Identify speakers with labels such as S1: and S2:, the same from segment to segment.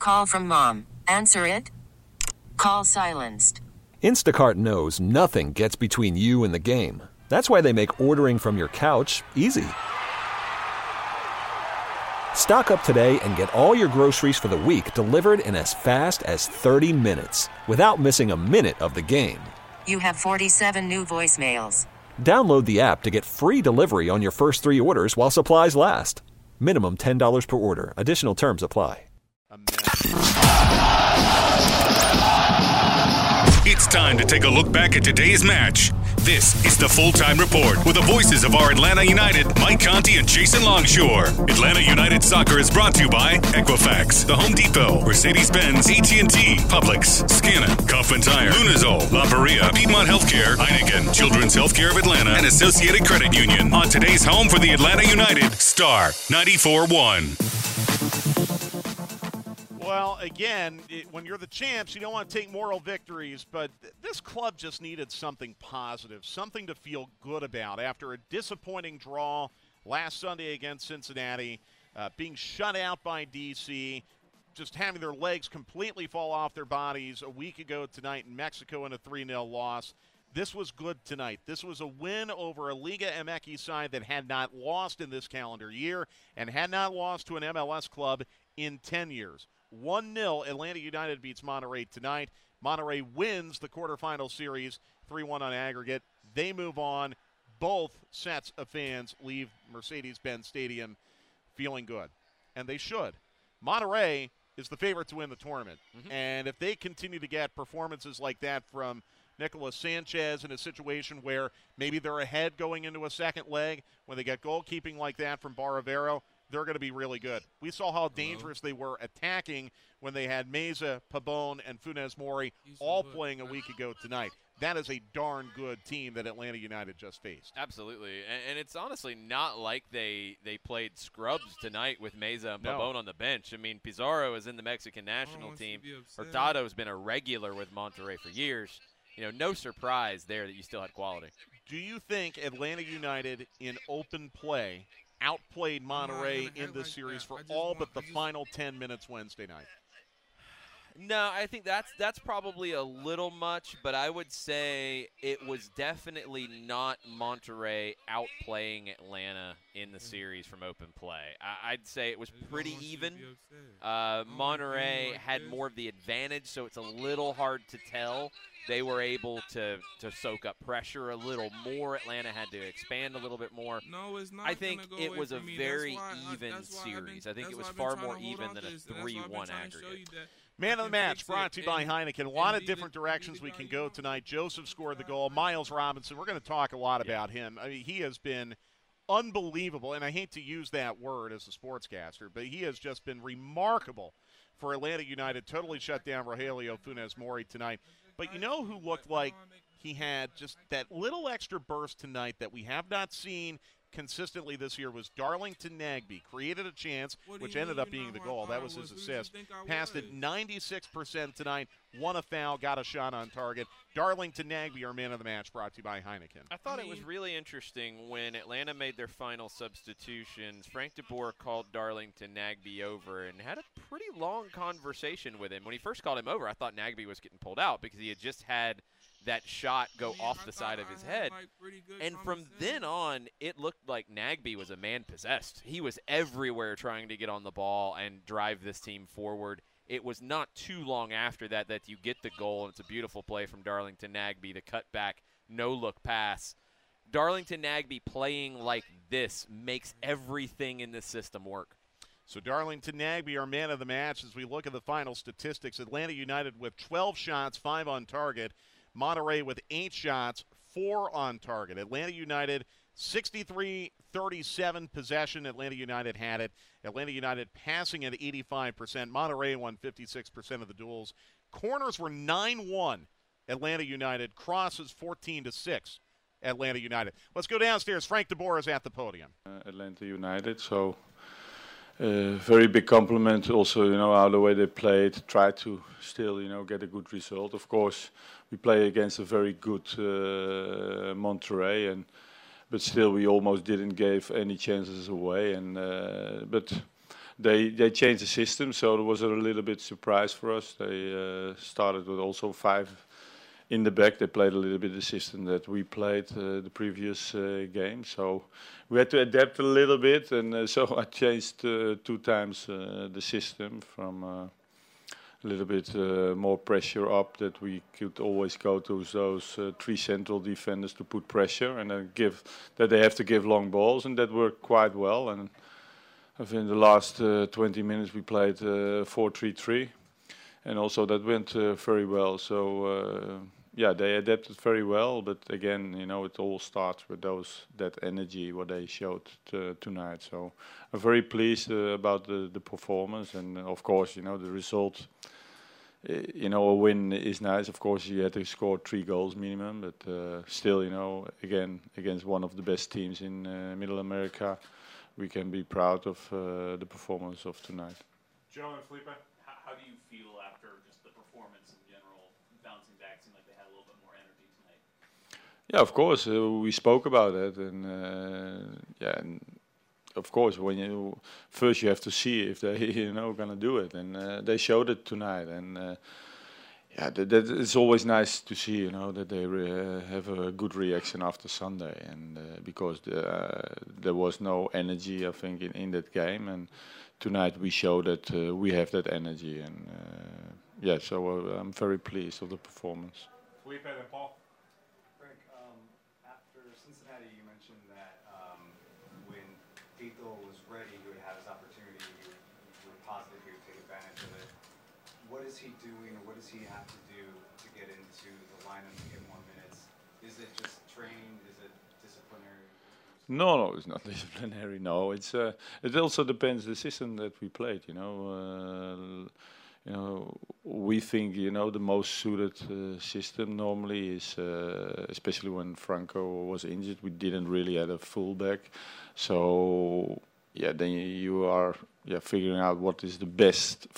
S1: Call from mom. Answer it. Call silenced.
S2: Instacart knows nothing gets between you and the game. That's why they make ordering from your couch easy. Stock up today and get all your groceries for the week delivered in as fast as 30 minutes without missing a minute of the game.
S1: You have 47 new voicemails.
S2: Download the app to get free delivery on your first 3 orders while supplies last. Minimum $10 per order. Additional terms apply.
S3: It's time to take a look back at today's match. This is the Full-Time Report with the voices of our Atlanta United, Mike Conti and Jason Longshore. Atlanta United Soccer is brought to you by Equifax, The Home Depot, Mercedes-Benz, AT&T, Publix, Scanna, Kaufman Tire, Lunazol, La Paria, Piedmont Healthcare, Heineken, Children's Healthcare of Atlanta, and Associated Credit Union. On today's home for the Atlanta United, Star 94.1.
S4: Well, again, when you're the champs, you don't want to take moral victories, but this club just needed something positive, something to feel good about after a disappointing draw last Sunday against Cincinnati, being shut out by D.C., just having their legs completely fall off their bodies a week ago tonight in Mexico in a 3-0 loss. This was good tonight. This was a win over a Liga MX side that had not lost in this calendar year and had not lost to an MLS club in 10 years. 1-0, Atlanta United beats Monterrey tonight. Monterrey wins the quarterfinal series, 3-1 on aggregate. They move on. Both sets of fans leave Mercedes-Benz Stadium feeling good, and they should. Monterrey is the favorite to win the tournament, and if they continue to get performances like that from Nicolas Sanchez in a situation where maybe they're ahead going into a second leg, when they get goalkeeping like that from Baravero, they're going to be really good. We saw how dangerous they were attacking when they had Meza, Pabon, and Funes Mori all playing a week ago tonight. That is a darn good team that Atlanta United just faced.
S5: Absolutely. And it's honestly not like they played scrubs tonight with Meza and Pabon on the bench. I mean, Pizarro is in the Mexican national team. Hurtado has been a regular with Monterrey for years. You know, no surprise there that you still had quality.
S4: Do you think Atlanta United in open play outplayed Monterrey in this series for all but the final 10 minutes Wednesday night?
S5: No, I think that's probably a little much, but I would say it was definitely not Monterrey outplaying Atlanta in the series from open play. I'd say it was pretty even. Monterrey had more of the advantage, so it's a little hard to tell. They were able to soak up pressure a little more. Atlanta had to expand a little bit more.
S6: No, it's not.
S5: I think it was a very even series. I think it was far more even than a 3-1 aggregate.
S4: Man of the match brought to you by Heineken. A lot of different directions we can go tonight. Joseph scored the goal. Miles Robinson, we're going to talk a lot about him. I mean, he has been unbelievable, and I hate to use that word as a sportscaster, but he has just been remarkable for Atlanta United. Totally shut down Rogelio Funes Mori tonight. But you know who looked like he had just that little extra burst tonight that we have not seen consistently this year was Darlington Nagbe. Created a chance, which ended up being the goal. That was his assist. Passed it 96% tonight, won a foul, got a shot on target. Darlington Nagbe, our man of the match, brought to you by Heineken.
S5: I thought it was really interesting when Atlanta made their final substitutions. Frank de Boer called Darlington Nagbe over and had a pretty long conversation with him. When he first called him over, I thought Nagbe was getting pulled out because he had just had that shot go off the side of his head. And from then on, it looked like Nagbe was a man possessed. He was everywhere trying to get on the ball and drive this team forward. It was not too long after that you get the goal, and it's a beautiful play from Darlington Nagbe, the cutback, no-look pass. Darlington Nagbe playing like this makes everything in this system work.
S4: So Darlington Nagbe, our man of the match, as we look at the final statistics. Atlanta United with 12 shots, 5 on target. Monterrey with 8 shots, 4 on target. Atlanta United, 63-37 possession. Atlanta United had it. Atlanta United passing at 85%. Monterrey won 56% of the duels. Corners were 9-1. Atlanta United. Crosses 14-6. Atlanta United. Let's go downstairs. Frank de Boer is at the podium.
S7: Atlanta United, so very big compliment also, how the way they played, tried to still, get a good result. Of course, we play against a very good Monterrey, but still we almost didn't give any chances away. But they changed the system, so it was a little bit surprise for us. They started with also 5 in the back. They played a little bit the system that we played the previous game, so we had to adapt a little bit, and so I changed 2 times the system from a little bit more pressure up, that we could always go to those 3 central defenders to put pressure, and then that they have to give long balls, and that worked quite well. And I think in the last 20 minutes we played 4-3-3, and also that went very well. So yeah, they adapted very well. But again, it all starts with that energy what they showed tonight. So I'm very pleased about the performance, and of course, the result. A win is nice. Of course, you had to score 3 goals minimum, but still, again, against one of the best teams in Middle America, we can be proud of the performance of tonight.
S6: Joe and Felipe, how do you feel after just the performance in general, bouncing back? Seemed like they had a little bit more energy tonight.
S7: Yeah, of course, we spoke about it, and of course, when you have to see if they gonna do it, and they showed it tonight, and that it's always nice to see that they have a good reaction after Sunday, and because there was no energy, I think, in that game, and tonight we showed that we have that energy, and so I'm very pleased of the performance.
S6: Felipe and Paul.
S8: Frank, after Cincinnati, you mentioned that when Tito was ready, he would have his opportunity. You were positive he would take advantage of it. What is he doing, or what does he have to do to get into the lineup to get more minutes? Is it just training? Is it disciplinary?
S7: No, it's not disciplinary. No, it also depends the system that we played. We think the most suited system normally is, especially when Franco was injured, we didn't really have a fullback. So then you are figuring out what is the best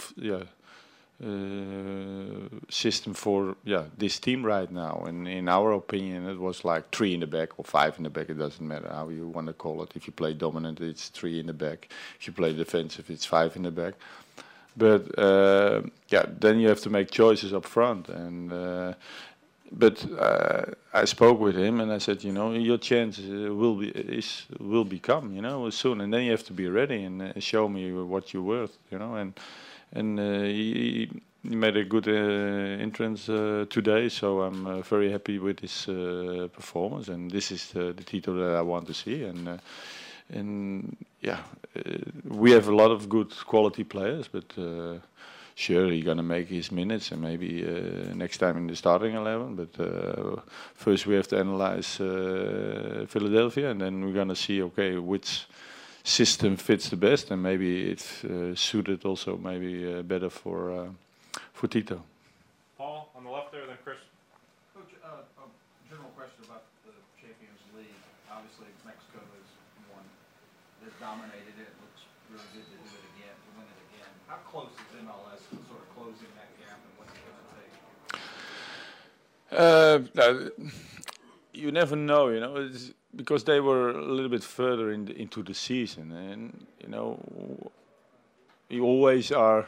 S7: system for this team right now, and in our opinion it was like 3 in the back or 5 in the back. It doesn't matter how you want to call it. If you play dominant, it's 3 in the back. If you play defensive, it's 5 in the back. But then you have to make choices up front, and but I spoke with him and I said, your chance will become, soon, and then you have to be ready and show me what you're worth, and he made a good entrance today, so I'm very happy with his performance, and this is the Tito that I want to see, and we have a lot of good quality players, but sure, he's gonna make his minutes, and maybe next time in the starting 11. But first we have to analyze Philadelphia, and then we're gonna see which system fits the best, and maybe it's suited also maybe better for Tito.
S6: Paul on the left there, then Chris.
S9: Coach, a general question about the Champions League. Obviously, Mexico has won. They've dominated it. It looks really good to do it again, to win it again. How close is MLS to sort of closing that gap, and what's it going to take?
S7: You never know, it's because they were a little bit further into the season, and you always are.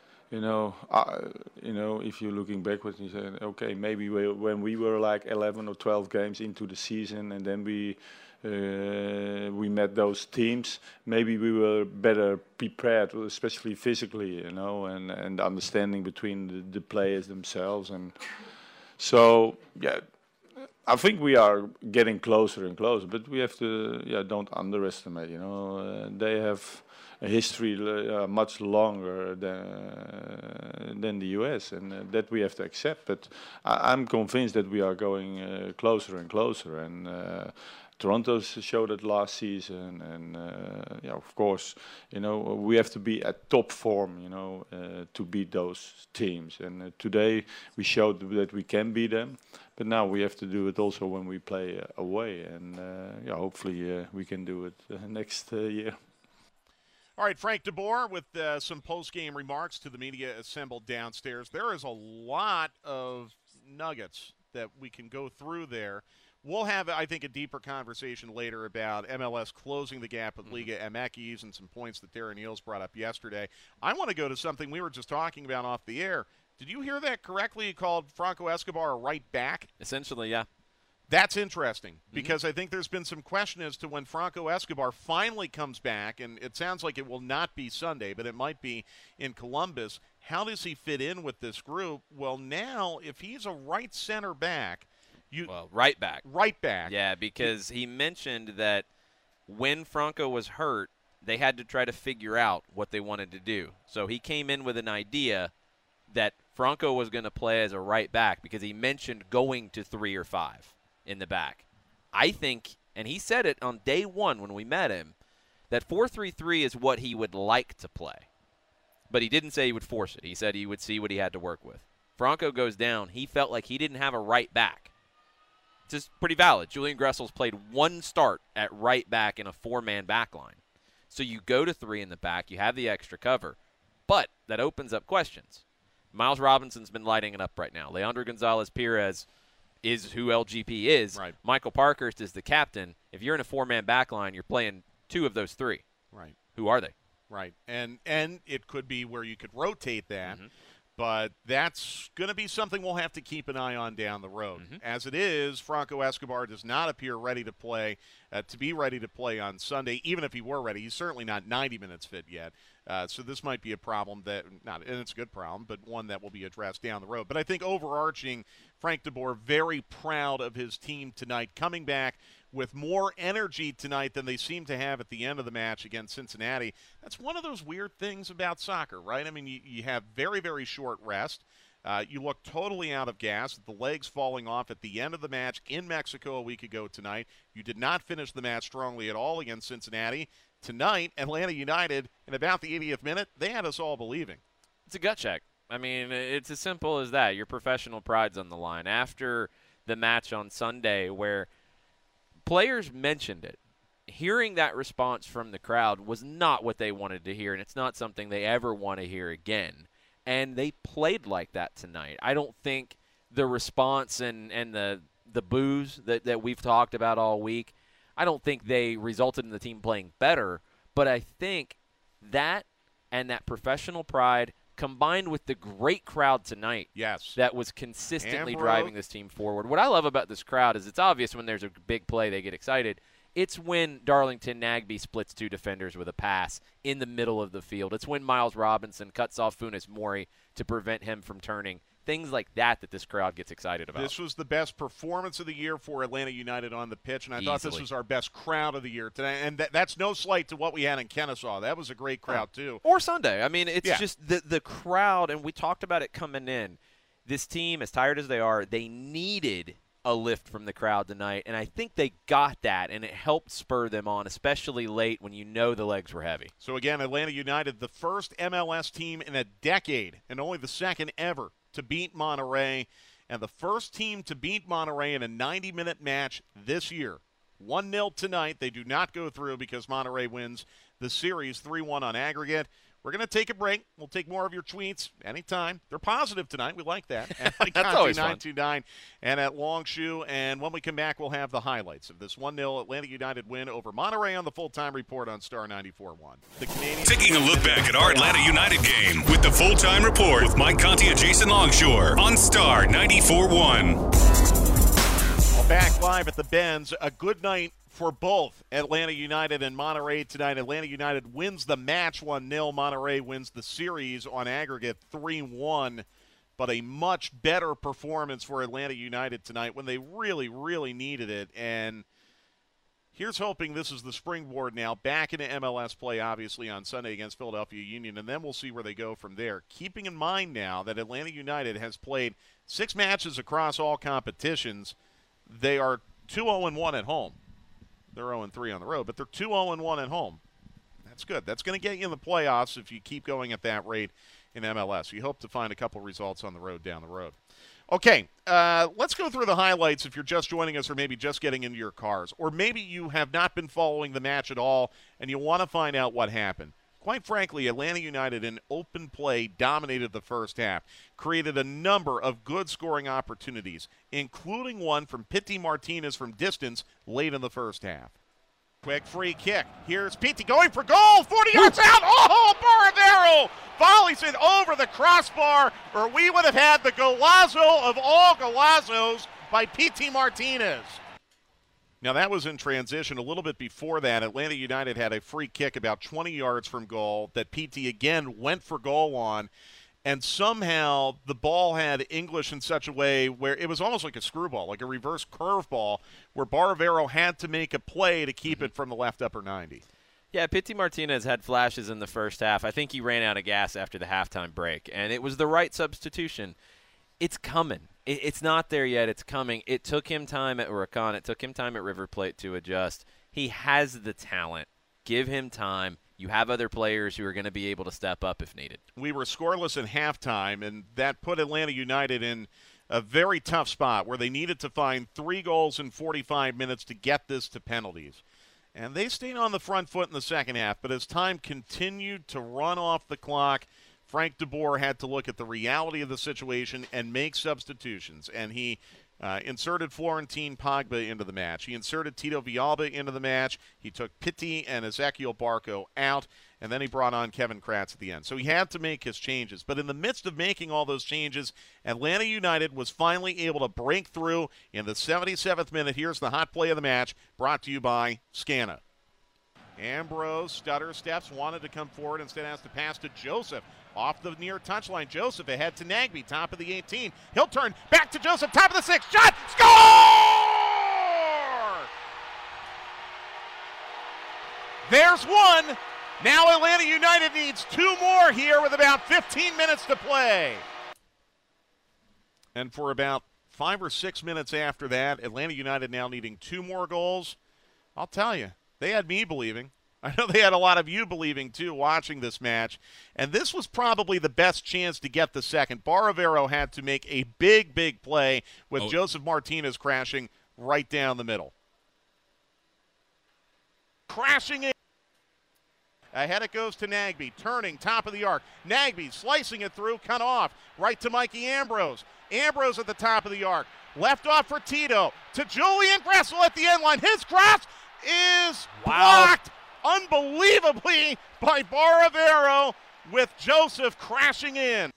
S7: If you're looking backwards, you say, okay, maybe when we were like 11 or 12 games into the season, and then we met those teams, maybe we were better prepared, especially physically, and understanding between the players themselves, and so I think we are getting closer and closer, but we have to don't underestimate. They have a history much longer than the US, and that we have to accept. But I'm convinced that we are going closer and closer. And Toronto showed it last season, and of course, we have to be at top form, to beat those teams. And today we showed that we can beat them, but now we have to do it also when we play away, and hopefully we can do it next year.
S4: All right, Frank de Boer with some post-game remarks to the media assembled downstairs. There is a lot of nuggets that we can go through there. We'll have, I think, a deeper conversation later about MLS closing the gap with Liga MX and some points that Darren Eales brought up yesterday. I want to go to something we were just talking about off the air. Did you hear that correctly? He called Franco Escobar a right back?
S5: Essentially, yeah.
S4: That's interesting because I think there's been some question as to when Franco Escobar finally comes back, and it sounds like it will not be Sunday, but it might be in Columbus. How does he fit in with this group? Well, now, if he's a right center back,
S5: right back.
S4: Right back.
S5: Yeah, because he mentioned that when Franco was hurt, they had to try to figure out what they wanted to do. So he came in with an idea that Franco was going to play as a right back because he mentioned going to 3 or 5 in the back. I think, and he said it on day one when we met him, that 4-3-3 is what he would like to play. But he didn't say he would force it. He said he would see what he had to work with. Franco goes down. He felt like he didn't have a right back. It's just pretty valid. Julian Gressel's played one start at right back in a 4-man back line. So you go to 3 in the back. You have the extra cover. But that opens up questions. Miles Robinson's been lighting it up right now. Leandro Gonzalez-Perez is who LGP is.
S4: Right.
S5: Michael Parkhurst is the captain. If you're in a 4-man back line, you're playing 2 of those 3.
S4: Right.
S5: Who are they?
S4: Right. And it could be where you could rotate that. But that's going to be something we'll have to keep an eye on down the road. As it is, Franco Escobar does not appear ready to play, on Sunday. Even if he were ready, he's certainly not 90 minutes fit yet. So this might be a problem and it's a good problem, but one that will be addressed down the road. But I think overarching, Frank DeBoer very proud of his team tonight, coming back with more energy tonight than they seem to have at the end of the match against Cincinnati. That's one of those weird things about soccer, right? I mean, you have very, very short rest. You look totally out of gas, the legs falling off at the end of the match in Mexico a week ago tonight. You did not finish the match strongly at all against Cincinnati. Tonight, Atlanta United, in about the 80th minute, they had us all believing.
S5: It's a gut check. I mean, it's as simple as that. Your professional pride's on the line. After the match on Sunday where players mentioned it, hearing that response from the crowd was not what they wanted to hear, and it's not something they ever want to hear again. And they played like that tonight. I don't think the response and the boos that we've talked about all week, I don't think they resulted in the team playing better, but I think that and that professional pride combined with the great crowd tonight that was consistently driving this team forward. What I love about this crowd is it's obvious when there's a big play, they get excited. It's when Darlington Nagbe splits 2 defenders with a pass in the middle of the field. It's when Miles Robinson cuts off Funes Mori to prevent him from turning. Things like that this crowd gets excited about.
S4: This was the best performance of the year for Atlanta United on the pitch, and I thought this was our best crowd of the year today. And that's no slight to what we had in Kennesaw. That was a great crowd, too.
S5: Or Sunday. I mean, it's just the crowd, and we talked about it coming in. This team, as tired as they are, they needed a lift from the crowd tonight, and I think they got that, and it helped spur them on, especially late when you know the legs were heavy.
S4: So, again, Atlanta United, the first MLS team in a decade, and only the second ever to beat Monterrey, and the first team to beat Monterrey in a 90-minute match this year. 1-0 tonight. They do not go through because Monterrey wins the series 3-1 on aggregate. We're going to take a break. We'll take more of your tweets anytime. They're positive tonight. We like that.
S5: That's always fun.
S4: 929 and at Longshoe. And when we come back, we'll have the highlights of this 1-0 Atlanta United win over Monterrey on the Full-Time Report on Star 94.1. The Canadians
S3: taking a look back at our Atlanta United game with the Full-Time Report with Mike Conti and Jason Longshore on Star 94.1.
S4: Back live at the Benz. A good night for both Atlanta United and Monterrey tonight. Atlanta United wins the match 1-0. Monterrey wins the series on aggregate 3-1. But a much better performance for Atlanta United tonight when they really, really needed it. And here's hoping this is the springboard now back into MLS play, obviously, on Sunday against Philadelphia Union. And then we'll see where they go from there. Keeping in mind now that Atlanta United has played 6 matches across all competitions. They are 2-0-1 at home. They're 0-3 on the road, but they're 2-0-1 at home. That's good. That's going to get you in the playoffs if you keep going at that rate in MLS. You hope to find a couple results on the road down the road. Okay, let's go through the highlights if you're just joining us or maybe just getting into your cars. Or maybe you have not been following the match at all and you want to find out what happened. quite frankly, Atlanta United in open play dominated the first half, created a number of good scoring opportunities, including one from Pity Martinez from distance late in the first half. Quick free kick. Here's Pity going for goal. 40 yards out. Oh, Baravero volleys it over the crossbar, or we would have had the golazo of all golazos by Pity Martinez. Now, that was in transition. A little bit before that, Atlanta United had a free kick about 20 yards from goal that Pity again went for goal on, and somehow the ball had English in such a way where it was almost like a screwball, like a reverse curveball, where Baravero had to make a play to keep it from the left upper 90.
S5: Yeah, Pity Martinez had flashes in the first half. I think he ran out of gas after the halftime break, and it was the right substitution. It's coming. It's not there yet. It's coming. It took him time at Huracan. It took him time at River Plate to adjust. He has the talent. Give him time. You have other players who are going to be able to step up if needed.
S4: We were scoreless at halftime, and that put Atlanta United in a very tough spot where they needed to find 3 goals in 45 minutes to get this to penalties. And they stayed on the front foot in the second half, but as time continued to run off the clock, Frank de Boer had to look at the reality of the situation and make substitutions. And he inserted Florentin Pogba into the match. He inserted Tito Villalba into the match. He took Pity and Ezequiel Barco out, and then he brought on Kevin Kratz at the end. So he had to make his changes. But in the midst of making all those changes, Atlanta United was finally able to break through in the 77th minute. Here's the hot play of the match, brought to you by Scana. Ambrose stutter steps, wanted to come forward, instead has to pass to Joseph. Off the near touchline, Joseph ahead to Nagbe, top of the 18. He'll turn back to Joseph, top of the 6. Shot! Score! There's one. Now Atlanta United needs 2 more here with about 15 minutes to play. And for about 5 or 6 minutes after that, Atlanta United now needing 2 more goals. I'll tell you, they had me believing. I know they had a lot of you believing, too, watching this match. And this was probably the best chance to get the second. Baravero had to make a big, big play with Joseph Martinez crashing right down the middle. Crashing in. Ahead it goes to Nagbe, turning, top of the arc. Nagbe slicing it through, cut off. Right to Mikey Ambrose. Ambrose at the top of the arc. Left off for Tito. To Julian Gressel at the end line. His cross is blocked unbelievably by Baravero with Joseph crashing in.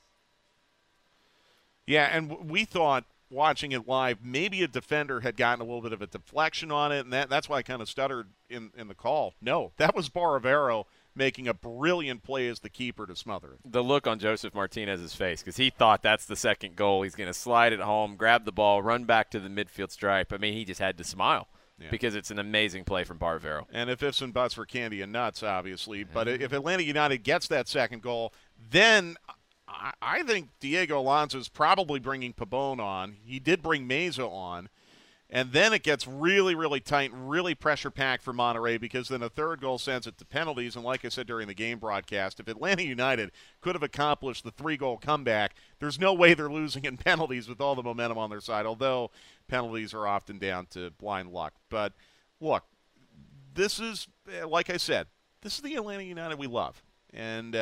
S4: Yeah, and we thought, watching it live, maybe a defender had gotten a little bit of a deflection on it, and that's why I kind of stuttered in the call. No, that was Baravero making a brilliant play as the keeper to smother it.
S5: The look on Joseph Martinez's face, because he thought that's the second goal. He's going to slide it home, grab the ball, run back to the midfield stripe. I mean, he just had to smile. Yeah. Because it's an amazing play from Baravero.
S4: And if ifs and buts for candy and nuts, obviously. But if Atlanta United gets that second goal, then I think Diego Alonso's probably bringing Pabon on. He did bring Meza on. And then it gets really, really tight and really pressure-packed for Monterrey, because then a third goal sends it to penalties. And like I said during the game broadcast, if Atlanta United could have accomplished the 3-goal comeback, there's no way they're losing in penalties with all the momentum on their side, although penalties are often down to blind luck. But, look, this is, like I said, this is the Atlanta United we love. And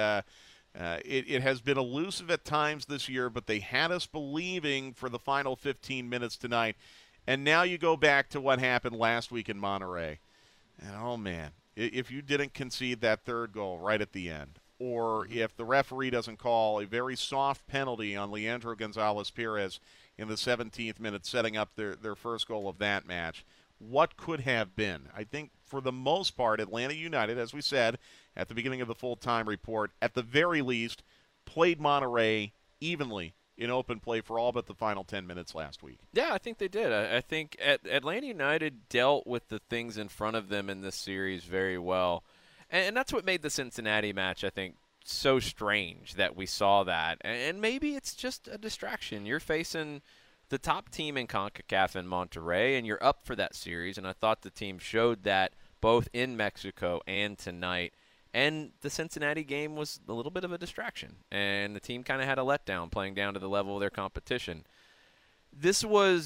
S4: it has been elusive at times this year, but they had us believing for the final 15 minutes tonight. And now you go back to what happened last week in Monterrey. And, oh, man, if you didn't concede that third goal right at the end, or if the referee doesn't call a very soft penalty on Leandro Gonzalez-Perez in the 17th minute, setting up their first goal of that match, what could have been? I think for the most part, Atlanta United, as we said at the beginning of the full-time report, at the very least, played Monterrey evenly in open play for all but the final 10 minutes last week.
S5: Yeah, I think they did. I think Atlanta United dealt with the things in front of them in this series very well. And that's what made the Cincinnati match, I think, so strange that we saw that. And maybe it's just a distraction. You're facing the top team in CONCACAF in Monterrey, and you're up for that series. And I thought the team showed that both in Mexico and tonight. And the Cincinnati game was a little bit of a distraction, and the team kind of had a letdown playing down to the level of their competition. This was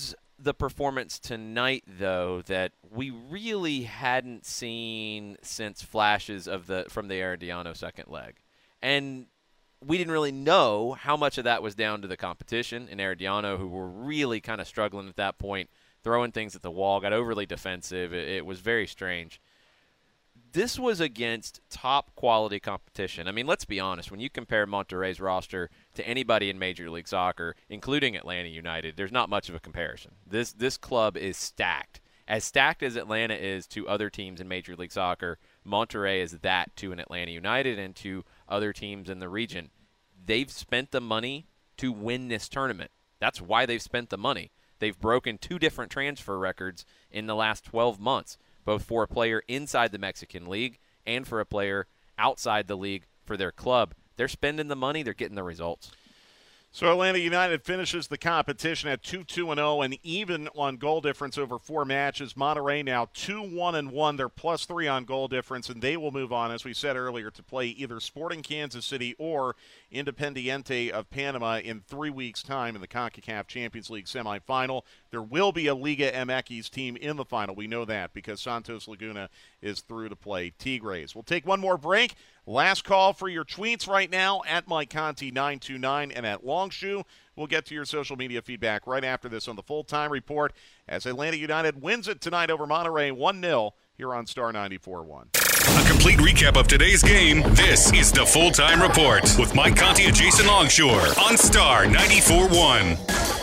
S5: the performance tonight, though, that we really hadn't seen since flashes from the Herediano second leg. And we didn't really know how much of that was down to the competition in Herediano, who were really kind of struggling at that point, throwing things at the wall, got overly defensive. It was very strange. This was against top-quality competition. I mean, let's be honest. When you compare Monterrey's roster to anybody in Major League Soccer, including Atlanta United, there's not much of a comparison. This club is stacked. As stacked as Atlanta is to other teams in Major League Soccer, Monterrey is that to an Atlanta United and to other teams in the region. They've spent the money to win this tournament. That's why they've spent the money. They've broken 2 different transfer records in the last 12 months. Both for a player inside the Mexican League and for a player outside the league for their club. They're spending the money. They're getting the results.
S4: So Atlanta United finishes the competition at 2-2-0 and even on goal difference over 4 matches. Monterrey now 2-1-1. They're +3 on goal difference, and they will move on, as we said earlier, to play either Sporting Kansas City or Independiente of Panama in 3 weeks' time in the CONCACAF Champions League semifinal. There will be a Liga MX team in the final. We know that because Santos Laguna is through to play Tigres. We'll take one more break. Last call for your tweets right now at Mike Conti 929 and at Longshoe. We'll get to your social media feedback right after this on the Full-Time Report as Atlanta United wins it tonight over Monterrey 1-0 here on Star 94.1.
S3: A complete recap of today's game. This is the Full-Time Report with Mike Conti and Jason Longshore on Star 94.1.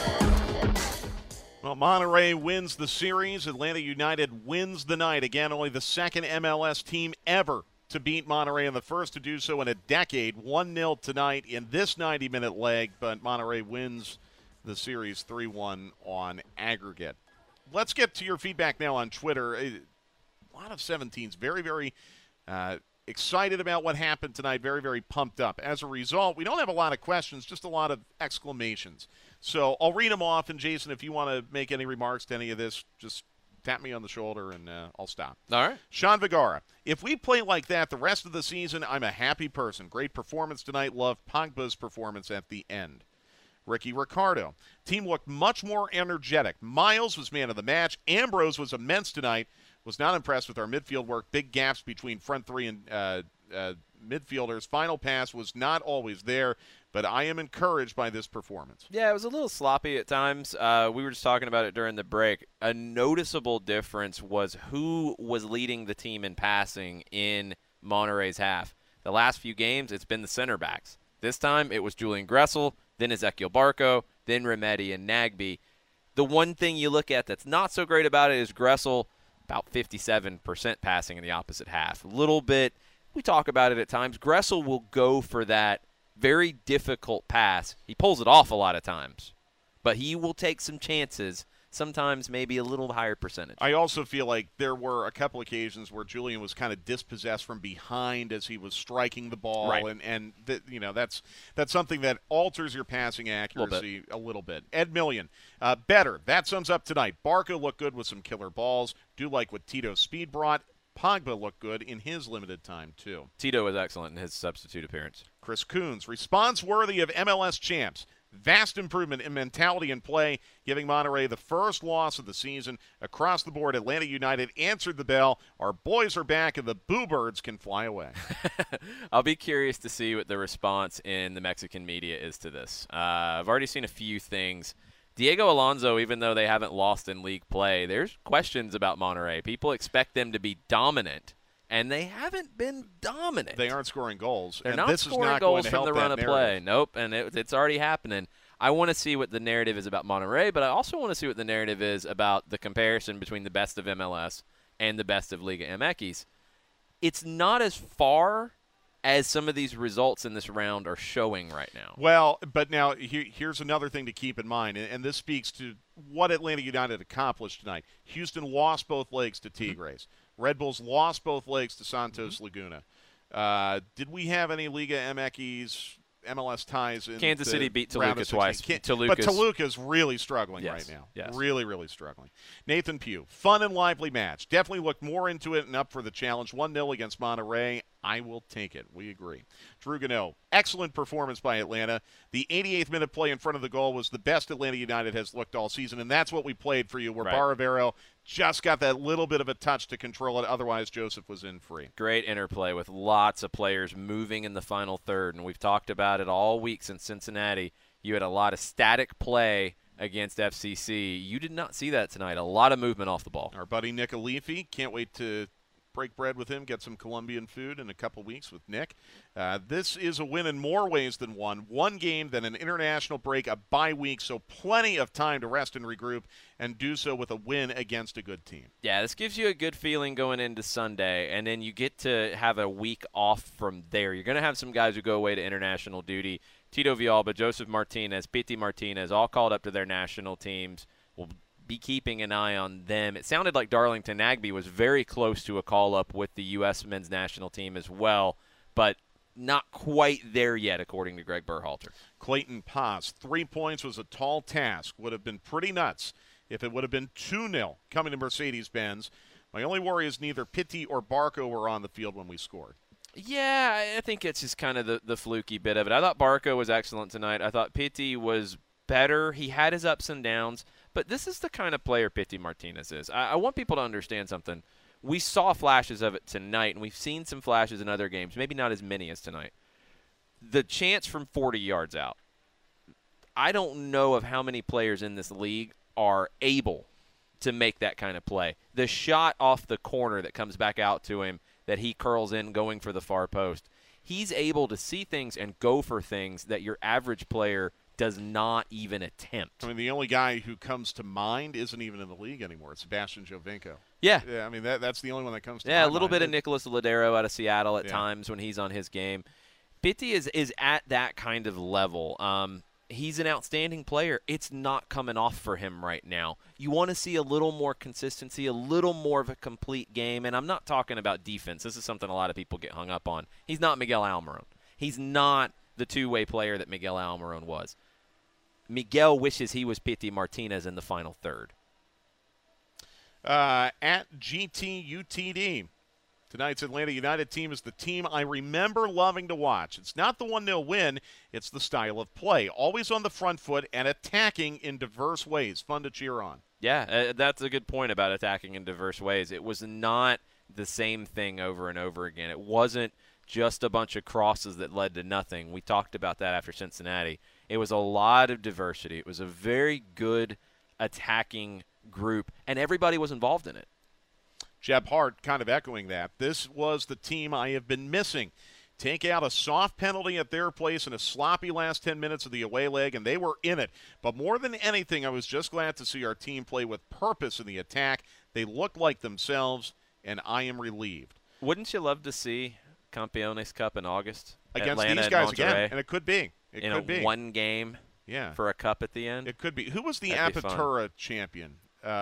S4: Well, Monterrey wins the series. Atlanta United wins the night. Again, only the second MLS team ever to beat Monterrey and the first to do so in a decade. 1-0 tonight in this 90-minute leg, but Monterrey wins the series 3-1 on aggregate. Let's get to your feedback now on Twitter. A lot of 17s very, very excited about what happened tonight, very, very pumped up. As a result, we don't have a lot of questions, just a lot of exclamations. So I'll read them off, and Jason, if you want to make any remarks to any of this, just tap me on the shoulder, and I'll stop.
S5: All right.
S4: Sean Vergara, if we play like that the rest of the season, I'm a happy person. Great performance tonight. Loved Pogba's performance at the end. Ricky Ricardo, team looked much more energetic. Miles was man of the match. Ambrose was immense tonight. Was not impressed with our midfield work. Big gaps between front three and midfielders. Final pass was not always there, but I am encouraged by this performance.
S5: Yeah, it was a little sloppy at times. We were just talking about it during the break. A noticeable difference was who was leading the team in passing in Monterrey's half. The last few games, it's been the center backs. This time, it was Julian Gressel, then Ezequiel Barco, then Remedi and Nagbe. The one thing you look at that's not so great about it is Gressel, about 57% passing in the opposite half. A little bit, we talk about it at times. Gressel will go for that very difficult pass. He pulls it off a lot of times, but he will take some chances, sometimes maybe a little higher percentage.
S4: I also feel like there were a couple occasions where Julian was kind of dispossessed from behind as he was striking the ball,
S5: right.
S4: and that's something that alters your passing accuracy a little bit. Ed Million, better. That sums up tonight. Barco looked good with some killer balls. Do like what Tito's speed brought. Pogba looked good in his limited time, too.
S5: Tito was excellent in his substitute appearance.
S4: Chris Coons, response worthy of MLS champs. Vast improvement in mentality and play, giving Monterrey the first loss of the season. Across the board, Atlanta United answered the bell. Our boys are back, and the Boo Birds can fly away.
S5: I'll be curious to see what the response in the Mexican media is to this. I've already seen a few things. Diego Alonso, even though they haven't lost in league play, there's questions about Monterrey. People expect them to be dominant, and they haven't been dominant.
S4: They aren't scoring goals.
S5: They're
S4: and
S5: not
S4: this
S5: scoring
S4: is not
S5: goals
S4: going to
S5: from
S4: help
S5: the run
S4: that
S5: of play. Nope, and it's already happening. I want to see what the narrative is about Monterrey, but I also want to see what the narrative is about the comparison between the best of MLS and the best of Liga MX. It's not as far as some of these results in this round are showing right now.
S4: Well, but now here's another thing to keep in mind, and this speaks to what Atlanta United accomplished tonight. Houston lost both legs to Tigres. Red Bulls lost both legs to Santos Laguna. Did we have any Liga MX MLS ties in
S5: Kansas City beat
S4: round
S5: Toluca
S4: of
S5: twice.
S4: 16. But Toluca's really struggling right now.
S5: Yes.
S4: Really, really struggling. Nathan Pugh, fun and lively match. Definitely looked more into it and up for the challenge. 1-0 against Monterrey. I will take it. We agree. Drew Gano, excellent performance by Atlanta. The 88th minute play in front of the goal was the best Atlanta United has looked all season, and that's what we played for you, where Baravero just got that little bit of a touch to control it. Otherwise, Joseph was in free.
S5: Great interplay with lots of players moving in the final third, and we've talked about it all week since Cincinnati. You had a lot of static play against FCC. You did not see that tonight. A lot of movement off the ball.
S4: Our buddy Nick Alifi, can't wait to break bread with him, get some Colombian food in a couple weeks with Nick. This is a win in more ways than one. One game, then an international break, a bye week, so plenty of time to rest and regroup and do so with a win against a good team.
S5: Yeah, this gives you a good feeling going into Sunday, and then you get to have a week off from there. You're going to have some guys who go away to international duty. Tito Villalba, Joseph Martinez, Pity Martinez, all called up to their national teams. We'll be keeping an eye on them. It sounded like Darlington Nagbe was very close to a call-up with the U.S. men's national team as well, but not quite there yet, according to Greg Berhalter.
S4: Clayton Paz, 3 points was a tall task. Would have been pretty nuts if it would have been 2-0 coming to Mercedes-Benz. My only worry is neither Pitti or Barco were on the field when we scored.
S5: Yeah, I think it's just kind of the fluky bit of it. I thought Barco was excellent tonight. I thought Pitti was better. He had his ups and downs. But this is the kind of player Pity Martinez is. I want people to understand something. We saw flashes of it tonight, and we've seen some flashes in other games, maybe not as many as tonight. The chance from 40 yards out. I don't know of how many players in this league are able to make that kind of play. The shot off the corner that comes back out to him that he curls in going for the far post. He's able to see things and go for things that your average player does not even attempt.
S4: I mean, the only guy who comes to mind isn't even in the league anymore. It's Sebastian Giovinco.
S5: Yeah.
S4: I mean, that's the only one that comes to mind.
S5: Yeah, a little bit of Nicholas Ladero out of Seattle at times when he's on his game. Pitti is at that kind of level. He's an outstanding player. It's not coming off for him right now. You want to see a little more consistency, a little more of a complete game, and I'm not talking about defense. This is something a lot of people get hung up on. He's not Miguel Almiron. He's not the two-way player that Miguel Almiron was. Miguel wishes he was Pity Martinez in the final third.
S4: At GTUTD, tonight's Atlanta United team is the team I remember loving to watch. It's not the 1-0 win, it's the style of play. Always on the front foot and attacking in diverse ways. Fun to cheer on.
S5: Yeah, that's a good point about attacking in diverse ways. It was not the same thing over and over again. It wasn't just a bunch of crosses that led to nothing. We talked about that after Cincinnati. It was a lot of diversity. It was a very good attacking group, and everybody was involved in it.
S4: Jeb Hart kind of echoing that. This was the team I have been missing. Take out a soft penalty at their place in a sloppy last 10 minutes of the away leg, and they were in it. But more than anything, I was just glad to see our team play with purpose in the attack. They looked like themselves, and I am relieved.
S5: Wouldn't you love to see Campeones Cup in August?
S4: Against
S5: Atlanta
S4: these guys
S5: and Monterrey,
S4: again, and it could be. It could be.
S5: One game for a cup at the end?
S4: It could be. Who was the Apertura champion?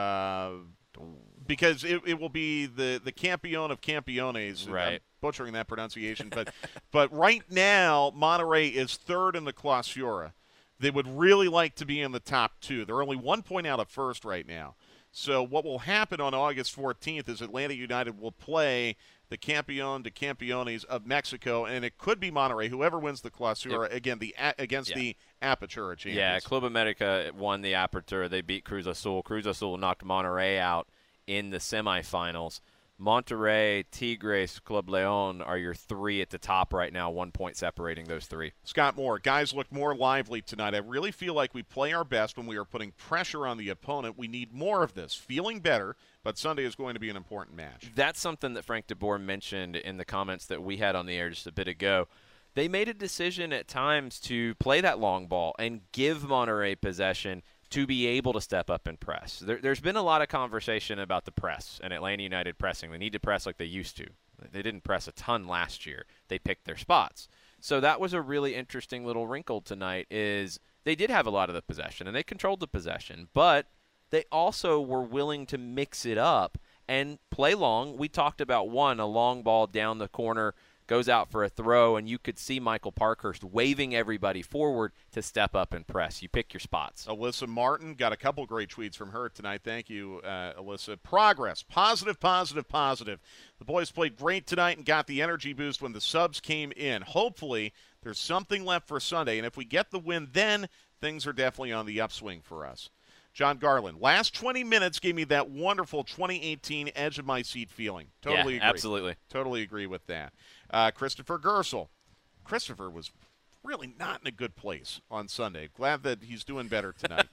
S4: Because it will be the Campeón of Campeones.
S5: Right.
S4: I'm butchering that pronunciation. but right now, Monterrey is third in the Clausura. They would really like to be in the top two. They're only 1 point out of first right now. So what will happen on August 14th is Atlanta United will play the Campeón de Campeones of Mexico, and it could be Monterrey, whoever wins the Clausura, again, against the Apertura champions.
S5: Yeah, Club America won the Apertura. They beat Cruz Azul. Cruz Azul knocked Monterrey out in the semifinals. Monterrey, Tigres, Club León are your three at the top right now, 1 point separating those three.
S4: Scott Moore, guys look more lively tonight. I really feel like we play our best when we are putting pressure on the opponent. We need more of this. Feeling better, but Sunday is going to be an important match.
S5: That's something that Frank DeBoer mentioned in the comments that we had on the air just a bit ago. They made a decision at times to play that long ball and give Monterrey possession to be able to step up and press. There's been a lot of conversation about the press and Atlanta United pressing. They need to press like they used to. They didn't press a ton last year. They picked their spots. So that was a really interesting little wrinkle tonight is they did have a lot of the possession, and they controlled the possession, but they also were willing to mix it up and play long. We talked about a long ball down the corner goes out for a throw, and you could see Michael Parkhurst waving everybody forward to step up and press. You pick your spots.
S4: Alyssa Martin, got a couple great tweets from her tonight. Thank you, Alyssa. Progress. Positive, positive, positive. The boys played great tonight and got the energy boost when the subs came in. Hopefully, there's something left for Sunday, and if we get the win, then things are definitely on the upswing for us. John Garland, last 20 minutes gave me that wonderful 2018 edge of my seat feeling. Totally agree.
S5: Absolutely.
S4: Totally agree with that. Christopher Gersel. Christopher was really not in a good place on Sunday. Glad that he's doing better tonight.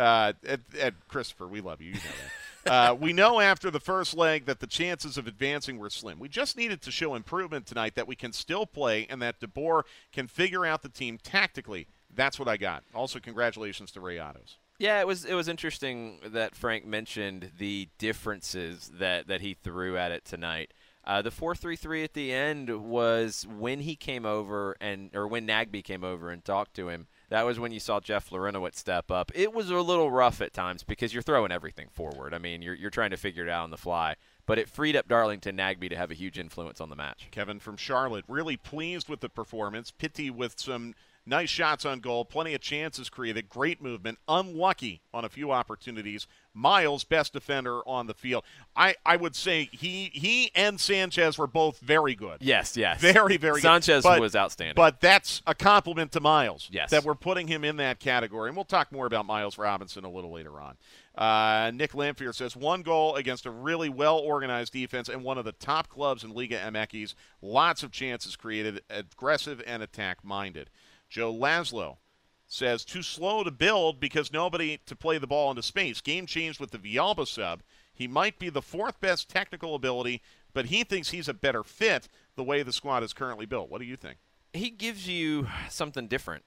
S4: Christopher, we love you. You know that. We know after the first leg that the chances of advancing were slim. We just needed to show improvement tonight, that we can still play and that DeBoer can figure out the team tactically. That's what I got. Also, congratulations to Ray Ottos.
S5: Yeah, it was interesting that Frank mentioned the differences that he threw at it tonight. The 4-3-3 at the end was when he came over when Nagbe came over and talked to him. That was when you saw Jeff Larentowicz step up. It was a little rough at times because you're throwing everything forward. I mean, you're trying to figure it out on the fly. But it freed up Darlington Nagbe to have a huge influence on the match. Kevin from Charlotte, really pleased with the performance. Pitti with some nice shots on goal, plenty of chances created, great movement, unlucky on a few opportunities. Miles, best defender on the field. I would say he and Sanchez were both very good. Yes.
S4: Very, very
S5: Sanchez
S4: good.
S5: was outstanding.
S4: But that's a compliment to Miles.
S5: Yes.
S4: That we're putting him in that category. And we'll talk more about Miles Robinson a little later on. Nick Lamphere says, 1 goal against a really well-organized defense and one of the top clubs in Liga MX. Lots of chances created, aggressive and attack-minded. Joe Laszlo says, too slow to build because nobody to play the ball into space. Game changed with the Villalba sub. He might be the 4th best technical ability, but he thinks he's a better fit the way the squad is currently built. What do you think?
S5: He gives you something different.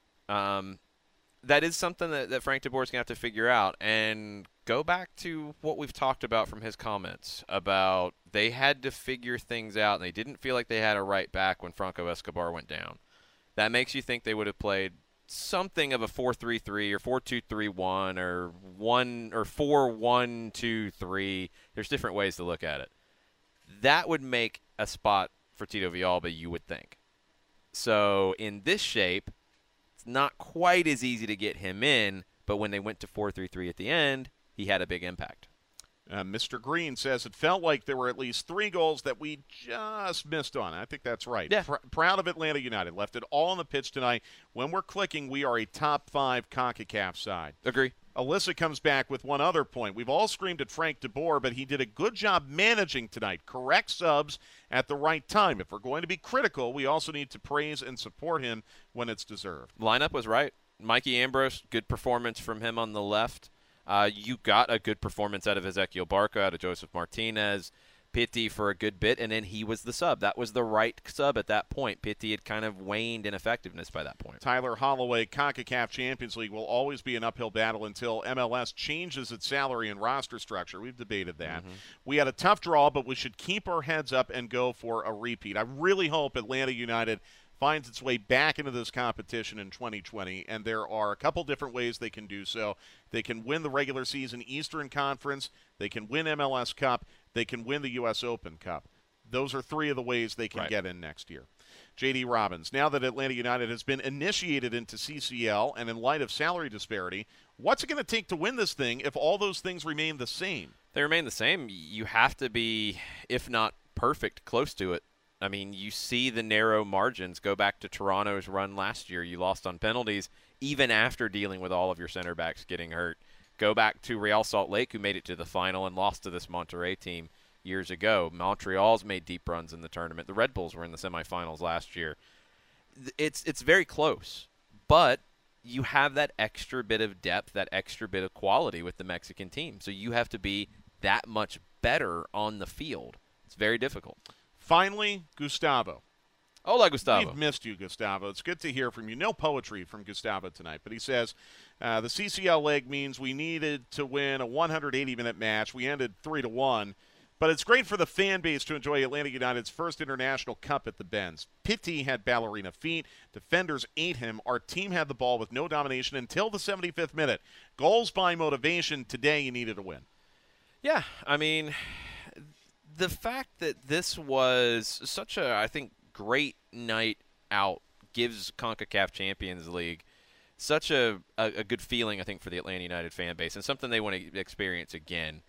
S5: That is something that Frank DeBoer is going to have to figure out. And go back to what we've talked about from his comments about they had to figure things out, and they didn't feel like they had a right back when Franco Escobar went down. That makes you think they would have played something of a 4-3-3 or 4-2-3-1 or 4-1-2-3. There's different ways to look at it. That would make a spot for Tito Villalba, you would think. So in this shape, it's not quite as easy to get him in, but when they went to 4-3-3 at the end, he had a big impact.
S4: Mr. Green says it felt like there were at least 3 goals that we just missed on. I think that's right.
S5: Yeah.
S4: Proud of Atlanta United. Left it all on the pitch tonight. When we're clicking, we are a top 5 CONCACAF side.
S5: Agree.
S4: Alyssa comes back with one other point. We've all screamed at Frank DeBoer, but he did a good job managing tonight. Correct subs at the right time. If we're going to be critical, we also need to praise and support him when it's deserved.
S5: Lineup was right. Mikey Ambrose, good performance from him on the left. You got a good performance out of Ezequiel Barco, out of Joseph Martinez, Pitti for a good bit, and then he was the sub. That was the right sub at that point. Pitti had kind of waned in effectiveness by that point.
S4: Tyler Holloway, CONCACAF Champions League will always be an uphill battle until MLS changes its salary and roster structure. We've debated that.
S5: Mm-hmm.
S4: We had a tough draw, but we should keep our heads up and go for a repeat. I really hope Atlanta United finds its way back into this competition in 2020, and there are a couple different ways they can do so. They can win the regular season Eastern Conference, they can win MLS Cup, they can win the U.S. Open Cup. Those are 3 of the ways they can get in next year. J.D. Robbins, now that Atlanta United has been initiated into CCL and in light of salary disparity, what's it going to take to win this thing if all those things remain the same?
S5: They remain the same. You have to be, if not perfect, close to it. I mean, you see the narrow margins. Go back to Toronto's run last year. You lost on penalties even after dealing with all of your center backs getting hurt. Go back to Real Salt Lake, who made it to the final and lost to this Monterrey team years ago. Montreal's made deep runs in the tournament. The Red Bulls were in the semifinals last year. It's very close, but you have that extra bit of depth, that extra bit of quality with the Mexican team. So you have to be that much better on the field. It's very difficult.
S4: Finally, Gustavo.
S5: Hola, Gustavo.
S4: We've missed you, Gustavo. It's good to hear from you. No poetry from Gustavo tonight, but he says, the CCL leg means we needed to win a 180-minute match. We ended 3-1, but it's great for the fan base to enjoy Atlanta United's first international cup at the Benz. Pitti had ballerina feet. Defenders ate him. Our team had the ball with no domination until the 75th minute. Goals by motivation. Today you needed a win.
S5: Yeah, I mean, the fact that this was such a, I think, great night out, gives CONCACAF Champions League such a good feeling, I think, for the Atlanta United fan base, and something they want to experience again.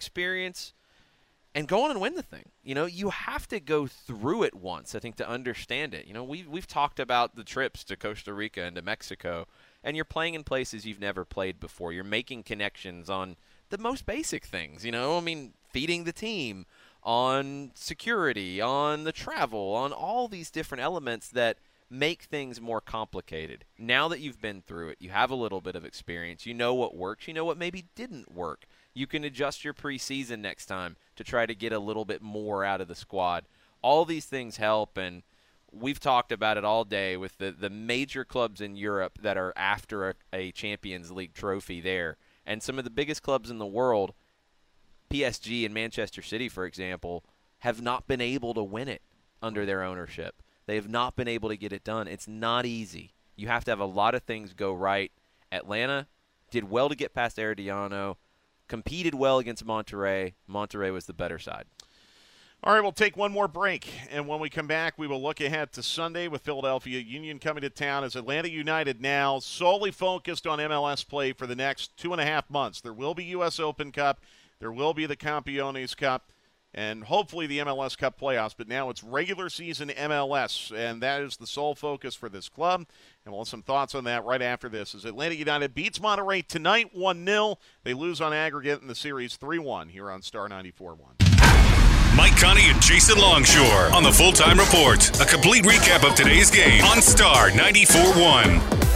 S5: And go on and win the thing. You know, you have to go through it once, I think, to understand it. You know, we've talked about the trips to Costa Rica and to Mexico, and you're playing in places you've never played before. You're making connections on the most basic things, you know. I mean, feeding the team, on security, on the travel, on all these different elements that make things more complicated. Now that you've been through it, you have a little bit of experience. You know what works. You know what maybe didn't work. You can adjust your preseason next time to try to get a little bit more out of the squad. All these things help, and we've talked about it all day with the major clubs in Europe that are after a Champions League trophy there. And some of the biggest clubs in the world, PSG and Manchester City, for example, have not been able to win it under their ownership. They have not been able to get it done. It's not easy. You have to have a lot of things go right. Atlanta did well to get past Herediano, competed well against Monterrey. Monterrey was the better side.
S4: All right, we'll take one more break, and when we come back, we will look ahead to Sunday with Philadelphia Union coming to town as Atlanta United now solely focused on MLS play for the next 2.5 months. There will be U.S. Open Cup. There will be the Campeones Cup, and hopefully the MLS Cup playoffs, but now it's regular season MLS, and that is the sole focus for this club. And we'll have some thoughts on that right after this as Atlanta United beats Monterrey tonight 1-0. They lose on aggregate in the series 3-1 here on Star 94.1.
S3: Mike Conti and Jason Longshore on the Full-Time Report. A complete recap of today's game on Star 94.1.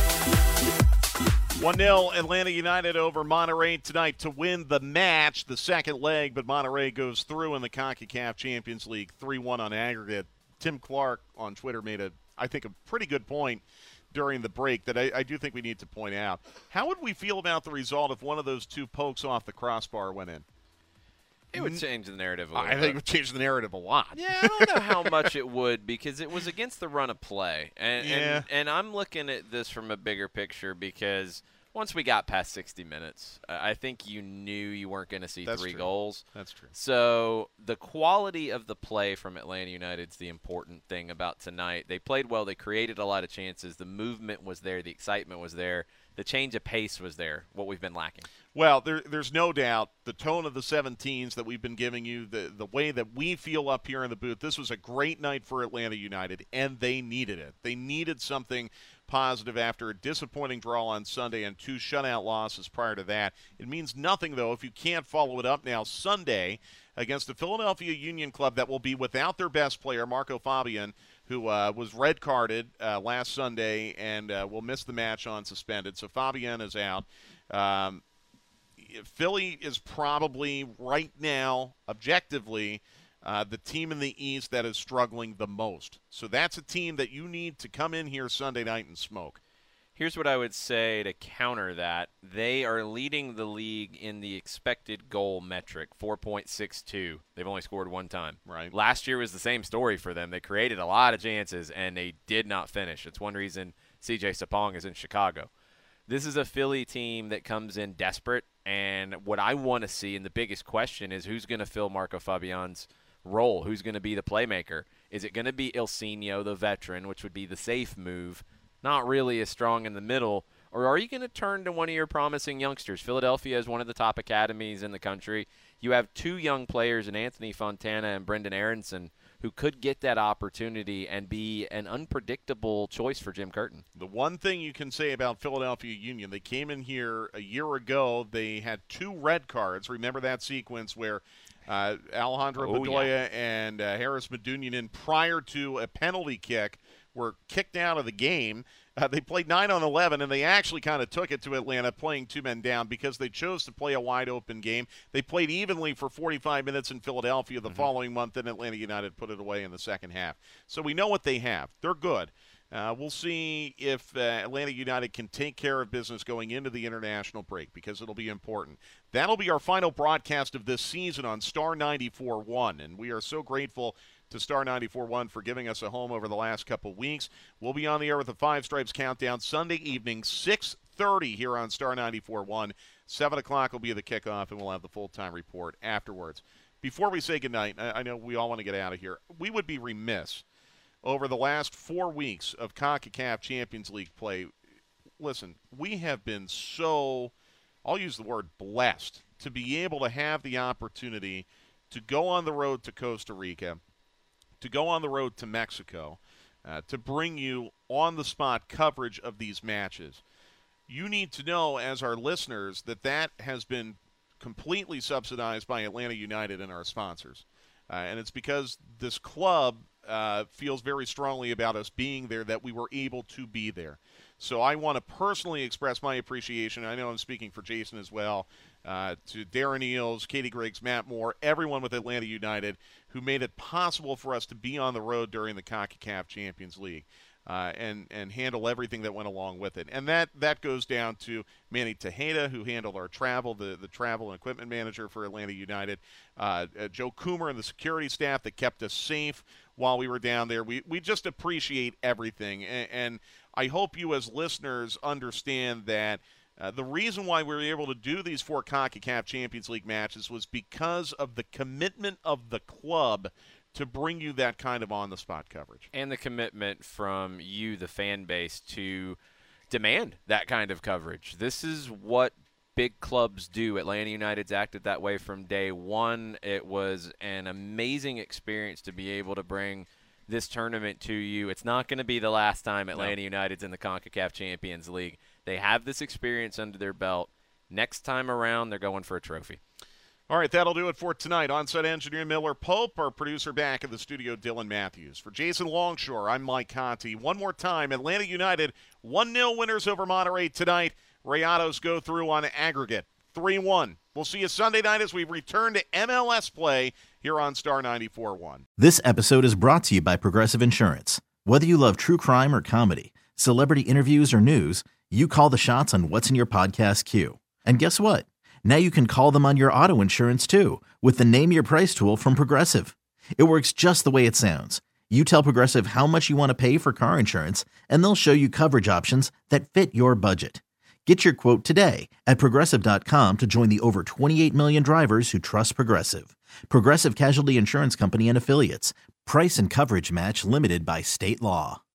S4: 1-0 Atlanta United over Monterrey tonight to win the match, the second leg, but Monterrey goes through in the CONCACAF Champions League 3-1 on aggregate. Tim Clark on Twitter made I think a pretty good point during the break that I do think we need to point out. How would we feel about the result if one of those two pokes off the crossbar went in?
S5: It would change the narrative a little
S4: I think it would change the narrative a lot.
S5: Yeah, I don't know how much it would because it was against the run of play. And I'm looking at this from a bigger picture because once we got past 60 minutes, I think you knew you weren't going to see three goals.
S4: That's true.
S5: So the quality of the play from Atlanta United is the important thing about tonight. They played well. They created a lot of chances. The movement was there. The excitement was there. The change of pace was there, what we've been lacking.
S4: Well, there's no doubt the tone of the 17s that we've been giving you, the way that we feel up here in the booth, this was a great night for Atlanta United, and they needed it. They needed something positive after a disappointing draw on Sunday and 2 shutout losses prior to that. It means nothing, though, if you can't follow it up now Sunday against the Philadelphia Union club that will be without their best player, Marco Fabian, who was red-carded last Sunday and will miss the match on suspended. So Fabian is out. Philly is probably right now, objectively, the team in the East that is struggling the most. So that's a team that you need to come in here Sunday night and smoke.
S5: Here's what I would say to counter that. They are leading the league in the expected goal metric, 4.62. They've only scored one time.
S4: Right.
S5: Last year was the same story for them. They created a lot of chances, and they did not finish. It's one reason C.J. Sapong is in Chicago. This is a Philly team that comes in desperate, and what I want to see, and the biggest question is who's going to fill Marco Fabian's role? Who's going to be the playmaker? Is it going to be Ilsinho, the veteran, which would be the safe move, not really as strong in the middle, or are you going to turn to one of your promising youngsters? Philadelphia is one of the top academies in the country. You have 2 young players in Anthony Fontana and Brendan Aronson who could get that opportunity and be an unpredictable choice for Jim Curtin.
S4: The one thing you can say about Philadelphia Union, they came in here a year ago. They had 2 red cards. Remember that sequence where Alejandro Bedoya and Harris Medunjanin, prior to a penalty kick, were kicked out of the game. They played 9-on-11, and they actually kind of took it to Atlanta, playing 2 men down because they chose to play a wide-open game. They played evenly for 45 minutes in Philadelphia the following month, and Atlanta United put it away in the second half. So we know what they have. They're good. We'll see if Atlanta United can take care of business going into the international break because it'll be important. That'll be our final broadcast of this season on Star 94.1, and we are so grateful to Star 94.1 for giving us a home over the last couple weeks. We'll be on the air with the Five Stripes Countdown Sunday evening, 6:30 here on Star 94.1. 7 o'clock will be the kickoff, and we'll have the full-time report afterwards. Before we say goodnight, I know we all want to get out of here. We would be remiss over the last 4 weeks of CONCACAF Champions League play, listen, we have been so, I'll use the word blessed, to be able to have the opportunity to go on the road to Costa Rica, to go on the road to Mexico, to bring you on-the-spot coverage of these matches. You need to know, as our listeners, that has been completely subsidized by Atlanta United and our sponsors. And it's because this club feels very strongly about us being there that we were able to be there. So I want to personally express my appreciation. I know I'm speaking for Jason as well, to Darren Eales, Katie Griggs, Matt Moore, everyone with Atlanta United who made it possible for us to be on the road during the CONCACAF Champions League and handle everything that went along with it. And that goes down to Manny Tejeda, who handled our travel, the travel and equipment manager for Atlanta United, Joe Coomer and the security staff that kept us safe while we were down there. We just appreciate everything. And I hope you as listeners understand that the reason why we were able to do these 4 CONCACAF Champions League matches was because of the commitment of the club to bring you that kind of on-the-spot coverage.
S5: And the commitment from you, the fan base, to demand that kind of coverage. This is what big clubs do. Atlanta United's acted that way from day one. It was an amazing experience to be able to bring this tournament to you. It's not going to be the last time Atlanta United's in the CONCACAF Champions League. They have this experience under their belt. Next time around, they're going for a trophy.
S4: All right, that'll do it for tonight. On-site engineer Miller Pope, our producer back in the studio, Dylan Matthews. For Jason Longshore, I'm Mike Conti. One more time, Atlanta United 1-0 winners over Monterrey tonight. Rayados go through on aggregate 3-1. We'll see you Sunday night as we return to MLS play here on Star 94.1.
S10: This episode is brought to you by Progressive Insurance. Whether you love true crime or comedy, celebrity interviews or news, you call the shots on what's in your podcast queue. And guess what? Now you can call them on your auto insurance too with the Name Your Price tool from Progressive. It works just the way it sounds. You tell Progressive how much you want to pay for car insurance, and they'll show you coverage options that fit your budget. Get your quote today at Progressive.com to join the over 28 million drivers who trust Progressive. Progressive Casualty Insurance Company and Affiliates. Price and coverage match limited by state law.